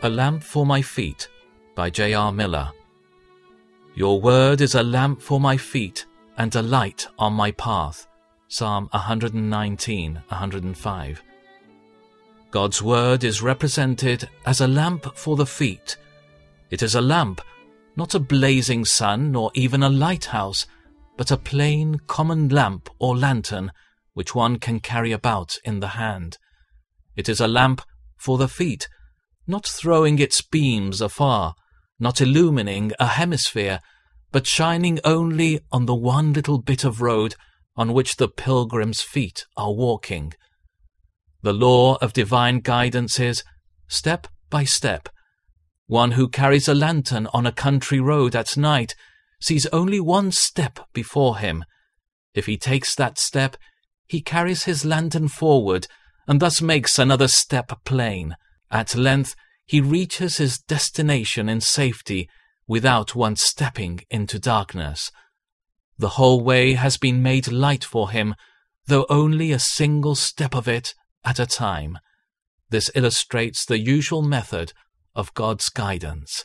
A Lamp for My Feet by J.R. Miller. Your word is a lamp for my feet and a light on my path. Psalm 119, 105. God's word is represented as a lamp for the feet. It is a lamp, not a blazing sun nor even a lighthouse, but a plain, common lamp or lantern which one can carry about in the hand. It is a lamp for the feet, not throwing its beams afar, not illumining a hemisphere, but shining only on the one little bit of road on which the pilgrim's feet are walking. The law of divine guidance is step by step. One who carries a lantern on a country road at night sees only one step before him. If he takes that step, he carries his lantern forward and thus makes another step plain. At length, he reaches his destination in safety without once stepping into darkness. The whole way has been made light for him, though only a single step of it at a time. This illustrates the usual method of God's guidance.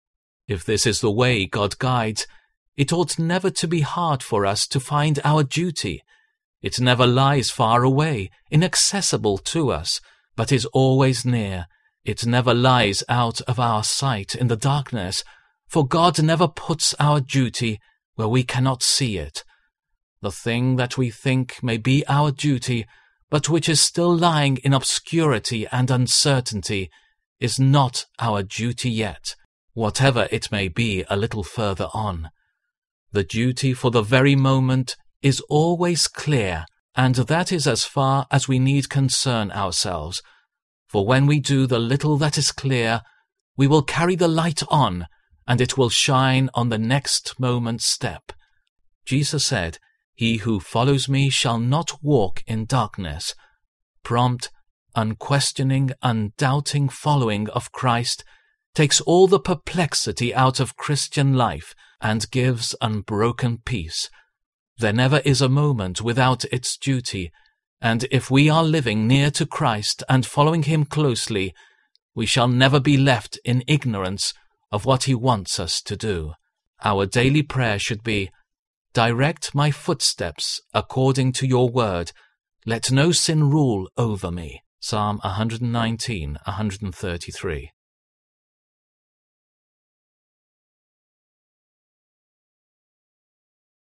If this is the way God guides, it ought never to be hard for us to find our duty. It never lies far away, inaccessible to us, but is always near. It never lies out of our sight in the darkness, for God never puts our duty where we cannot see it. The thing that we think may be our duty, but which is still lying in obscurity and uncertainty, is not our duty yet, whatever it may be a little further on. The duty for the very moment is always clear, and that is as far as we need concern ourselves. For when we do the little that is clear, we will carry the light on, and it will shine on the next moment's step. Jesus said, "He who follows me shall not walk in darkness." Prompt, unquestioning, undoubting following of Christ takes all the perplexity out of Christian life and gives unbroken peace. There never is a moment without its duty, and if we are living near to Christ and following him closely, we shall never be left in ignorance of what he wants us to do. Our daily prayer should be, "Direct my footsteps according to your word. Let no sin rule over me." Psalm 119, 133.